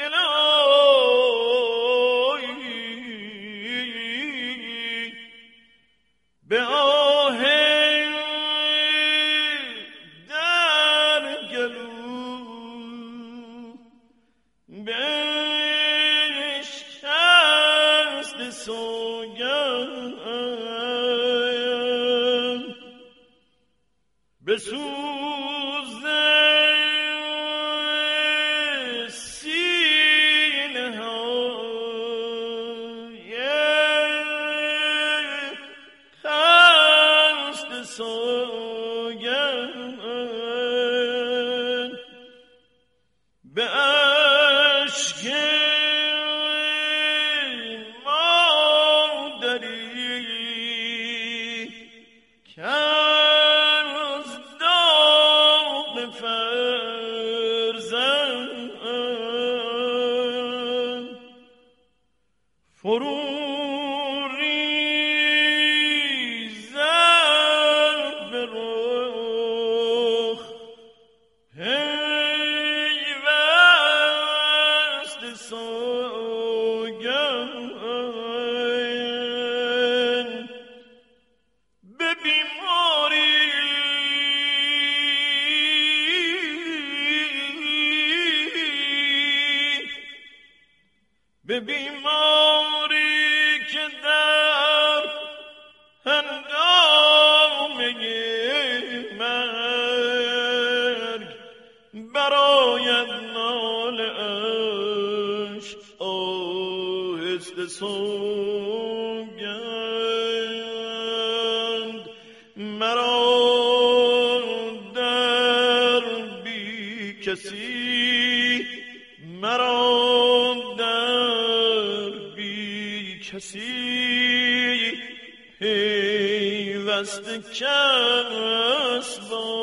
به آه در گلو بشکست سوگند به سوز سینه های خست سوگند به اشک مادری که از داغ فرزند فرو ریزد به رخ پیوست سوگند به بیماری که در هنگامه مرگ براید ناله اش آهسته سوگند مرا در بی کسی مرا در بی کسی پیوسته کس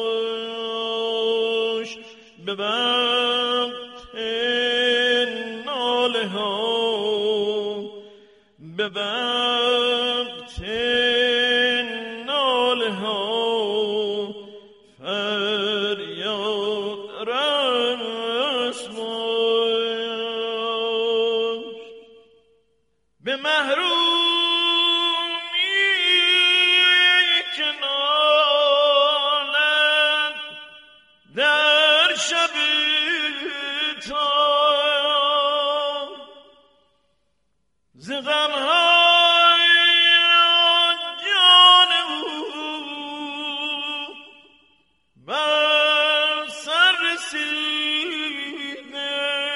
باش به وقت ناله ها به وقت ناله ها فریاد رس باش به محرومی که نالد در شب تار ز غمهای جان او بر سر رسیده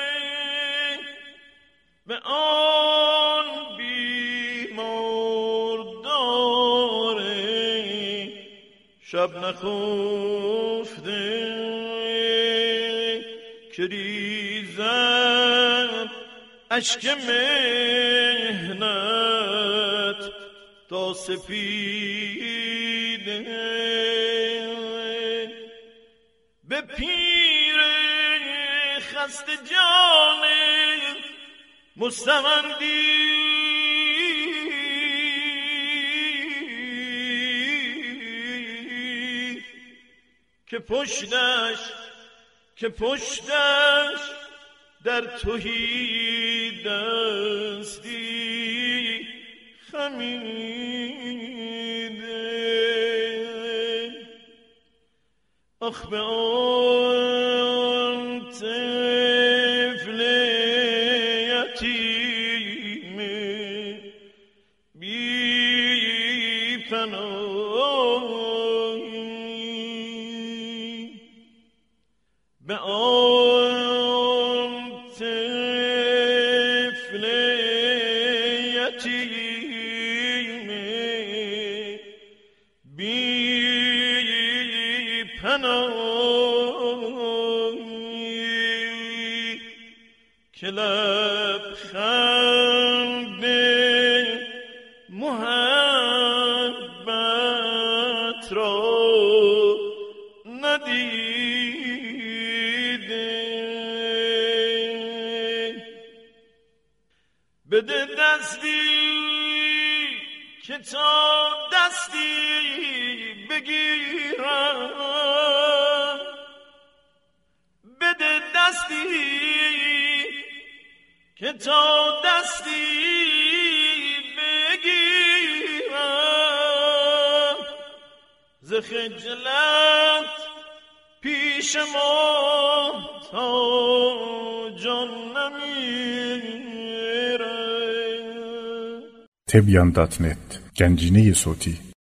به آن بیماردار شب نخفته که ریزد اشک مهنت تا سپیده به پیر خسته جان مستمندی که پشتش در تهی دستی خمیده آخ به آن طفل یتیم بی پناهی به آن طفل یتیم بی پناهی که لبخند محبت را ندیده بده دستی که تا دستی بگیرم بده دستی که تا دستی بگیرم ز خجلت پیش ما تا جان نمیره. تبیان.net گنجینه صوتی